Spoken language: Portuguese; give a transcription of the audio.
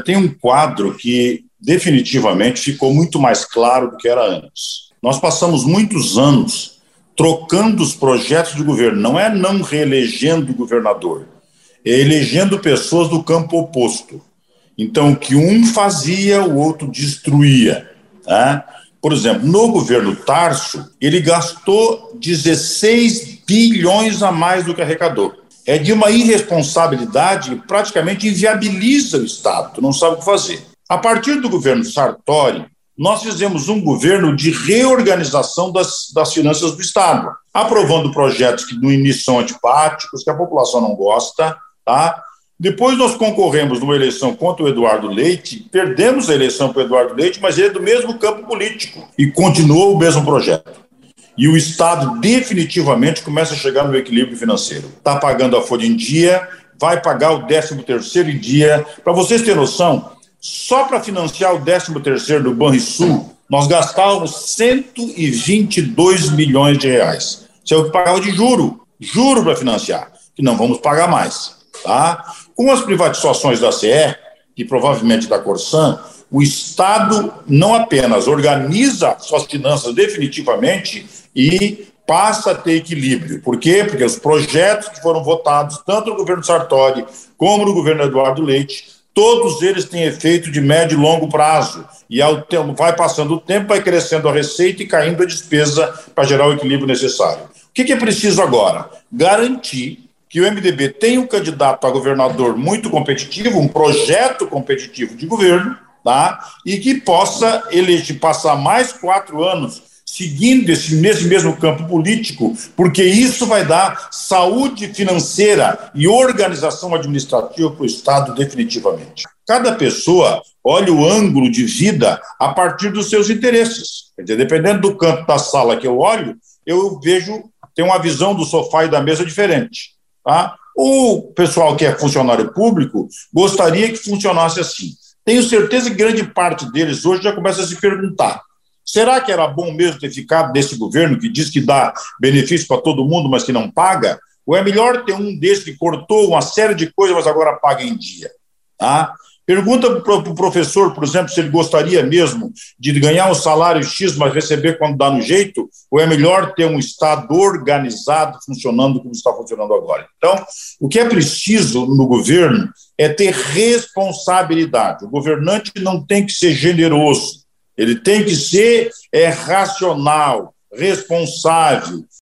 tem um quadro que definitivamente ficou muito mais claro do que era antes. Nós passamos muitos anos trocando os projetos de governo, não é não reelegendo o governador, é elegendo pessoas do campo oposto. Então, o que um fazia, o outro destruía. Né? Por exemplo, no governo Tarso, ele gastou 16 bilhões a mais do que arrecadou. É de uma irresponsabilidade que praticamente inviabiliza o Estado, não sabe o que fazer. A partir do governo Sartori, nós fizemos um governo de reorganização das finanças do Estado, aprovando projetos que no início são antipáticos, que a população não gosta, tá? Depois nós concorremos numa eleição contra o Eduardo Leite, perdemos a eleição para o Eduardo Leite, mas ele é do mesmo campo político e continuou o mesmo projeto. E o Estado definitivamente começa a chegar no equilíbrio financeiro. Está pagando a folha em dia, vai pagar o 13º em dia. Para vocês terem noção, só para financiar o 13º do Banrisul, nós gastávamos 122 milhões de reais. Isso é o que pagava de juro para financiar, que não vamos pagar mais. Tá? Com as privatizações da CE, e provavelmente da Corsan, o Estado não apenas organiza suas finanças definitivamente e passa a ter equilíbrio. Por quê? Porque os projetos que foram votados, tanto no governo Sartori como no governo Eduardo Leite, todos eles têm efeito de médio e longo prazo. E vai passando o tempo, vai crescendo a receita e caindo a despesa para gerar o equilíbrio necessário. O que é preciso agora? Garantir que o MDB tem um candidato a governador muito competitivo, um projeto competitivo de governo, tá? E que possa passar mais 4 anos seguindo nesse mesmo campo político, porque isso vai dar saúde financeira e organização administrativa para o Estado definitivamente. Cada pessoa olha o ângulo de vida a partir dos seus interesses. Quer dizer, dependendo do canto da sala que eu olho, eu vejo, tem uma visão do sofá e da mesa diferente. Tá? O pessoal que é funcionário público gostaria que funcionasse assim. Tenho certeza que grande parte deles hoje já começa a se perguntar: será que era bom mesmo ter ficado desse governo que diz que dá benefício para todo mundo, mas que não paga? Ou é melhor ter um desse que cortou uma série de coisas, mas agora paga em dia? Tá? Pergunta para o professor, por exemplo, se ele gostaria mesmo de ganhar um salário X, mas receber quando dá no jeito, ou é melhor ter um Estado organizado, funcionando como está funcionando agora. Então, o que é preciso no governo é ter responsabilidade. O governante não tem que ser generoso, ele tem que ser racional, responsável.